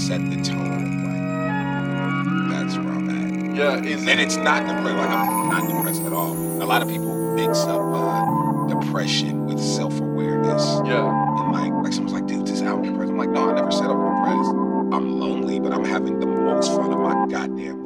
set the tone of like that's where I'm at. Yeah, is And it? it's not depressed. Like I'm not depressed at all. A lot of people mix up depression with self-awareness. Yeah, And like someone's like, dude, this album depressed. I'm like, no, I never said I'm depressed. I'm lonely, but I'm having the most fun of my goddamn